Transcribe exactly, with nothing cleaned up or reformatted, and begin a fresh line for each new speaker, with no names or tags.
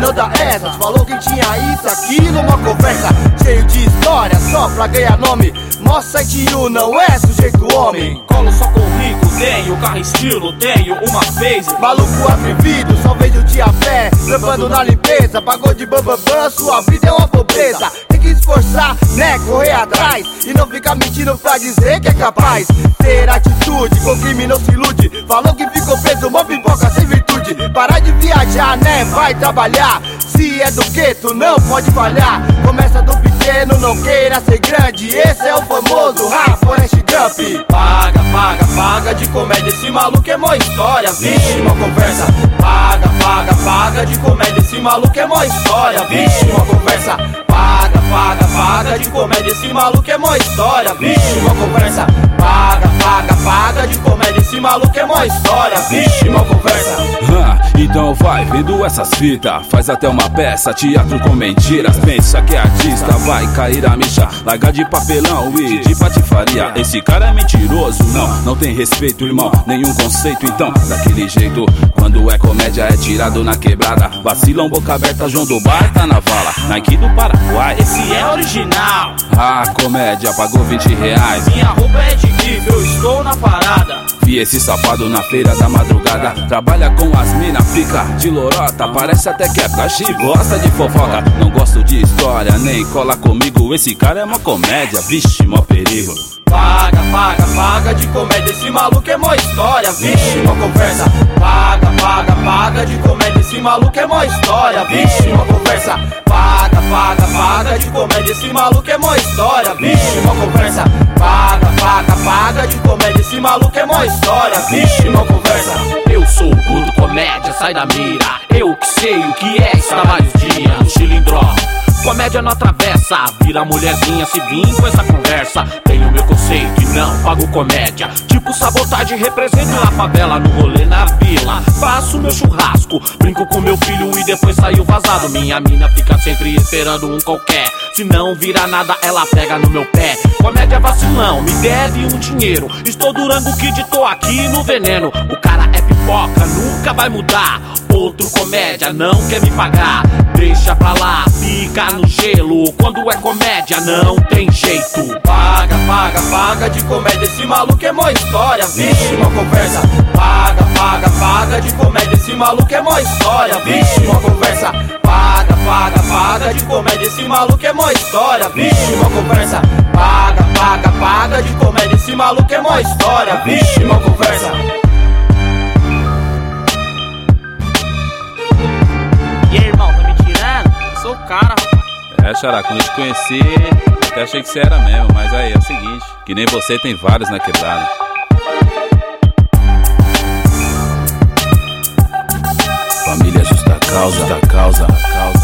não dá essas. Falou que tinha isso, aquilo, uma conversa cheio de história, só pra ganhar nome. Mostra que o não é sujeito homem.
Colo só com rico, tenho carro estilo, tenho uma vez.
Maluco atrevido, só vejo de a pé, trampando na limpeza. Pagou de bambambam, sua vida é uma pobreza. Tem que esforçar, né, correr atrás e não ficar mentindo pra dizer que é capaz. Ter atitude, com crime não se ilude. Falou que ficou preso, mó pipoca sem virtude. Parar de viajar, né, vai trabalhar. Se é do gueto, não pode falhar. Começa do pequeno, não queira ser grande. Esse é o famoso rap Forrest Gump.
Paga, paga, paga de comédia, esse maluco é mó história, vixe, uma conversa. Paga, paga, paga de comédia, esse maluco é mó história, vixe, uma conversa. Paga, paga, paga de comédia, esse maluco é mó história, vixe, uma conversa. Paga, paga, paga de comédia, esse maluco é mó história, vixe, uma conversa.
Ah, então vai vendo essas fitas, faz até uma peça, teatro com mentiras. Pensa que é artista, vai cair a micha, largar de papelão e de patifaria. Esse cara é mentiroso, não, não tem respeito, irmão, nenhum conceito. Então, daquele jeito, quando é comédia é tirado na quebrada. Vacilão, boca aberta, João do Bar tá na vala. Nike do Paraguai,
esse é original.
Ah, comédia, pagou vinte reais.
Minha roupa é de grife, eu estou na parada.
Vi esse safado na feira da madrugada. Trabalha com as mina, fica de lorota. Parece até que é praxe, gosta de fofoca. Não gosto de história, nem cola comigo. Esse cara é uma comédia, vixe, mó perigo.
Paga, paga, paga de comédia, esse maluco é mó história, vixe, uma conversa. Paga, paga, paga de comédia, esse maluco é mó história, vixe, uma conversa. Paga, paga, paga de comédia, esse maluco é mó história, vixe, uma conversa. Paga, paga, paga de comédia, esse maluco é mó história, vixe, uma conversa. Eu sou o puto comédia, sai da mira. Eu que sei o que é estar vários dias no cilindró. Comédia não atravessa, vira mulherzinha se vir com essa conversa. Tenho meu conceito e não pago comédia. Tipo sabotagem, represento a favela no rolê na vila. Faço meu churrasco, brinco com meu filho e depois saio vazado. Minha mina fica sempre esperando um qualquer. Se não vira nada, ela pega no meu pé. Comédia vacilão, me deve um dinheiro. Estou Durango Kid, tô aqui no veneno. O cara é pipoca, nunca vai mudar. Outro comédia não quer me pagar. Deixa pra lá, fica no gelo. Quando é comédia não tem jeito. Paga, paga, paga de comédia, esse maluco é mó história, vixe, uma conversa. Paga, paga, paga de comédia, esse maluco é mó história, vixe, uma conversa. Paga, paga, paga de comédia, esse maluco é mó história, vixe, uma conversa. Paga, paga, paga de comédia, esse maluco é mó história, vixe, uma conversa.
E aí, irmão, tá me tirando? Eu sou o cara, rapaz.
É, Xará, quando eu te conheci, até achei que você era mesmo. Mas aí, é o seguinte, que nem você tem vários na quebrada. Família justa causa, justa causa, causa.